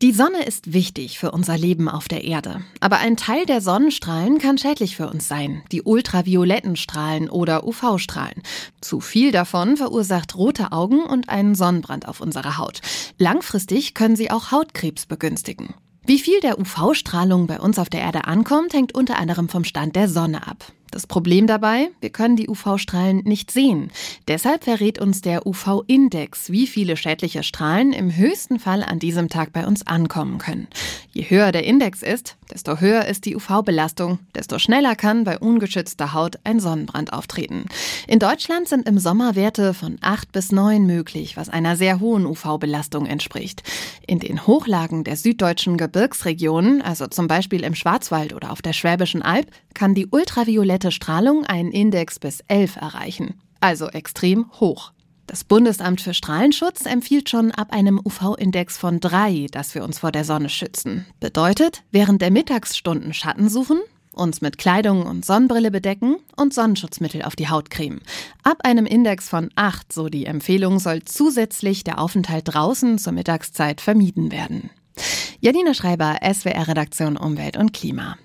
Die Sonne ist wichtig für unser Leben auf der Erde. Aber ein Teil der Sonnenstrahlen kann schädlich für uns sein. Die ultravioletten Strahlen oder UV-Strahlen. Zu viel davon verursacht rote Augen und einen Sonnenbrand auf unserer Haut. Langfristig können sie auch Hautkrebs begünstigen. Wie viel der UV-Strahlung bei uns auf der Erde ankommt, hängt unter anderem vom Stand der Sonne ab. Das Problem dabei, wir können die UV-Strahlen nicht sehen. Deshalb verrät uns der UV-Index, wie viele schädliche Strahlen im höchsten Fall an diesem Tag bei uns ankommen können. Je höher der Index ist, desto höher ist die UV-Belastung, desto schneller kann bei ungeschützter Haut ein Sonnenbrand auftreten. In Deutschland sind im Sommer Werte von 8 bis 9 möglich, was einer sehr hohen UV-Belastung entspricht. In den Hochlagen der süddeutschen Gebirgsregionen, also zum Beispiel im Schwarzwald oder auf der Schwäbischen Alb, kann die ultraviolette Strahlung einen Index bis 11 erreichen, also extrem hoch. Das Bundesamt für Strahlenschutz empfiehlt schon ab einem UV-Index von 3, dass wir uns vor der Sonne schützen. Bedeutet, während der Mittagsstunden Schatten suchen, uns mit Kleidung und Sonnenbrille bedecken und Sonnenschutzmittel auf die Haut cremen. Ab einem Index von 8, so die Empfehlung, soll zusätzlich der Aufenthalt draußen zur Mittagszeit vermieden werden. Janina Schreiber, SWR-Redaktion Umwelt und Klima.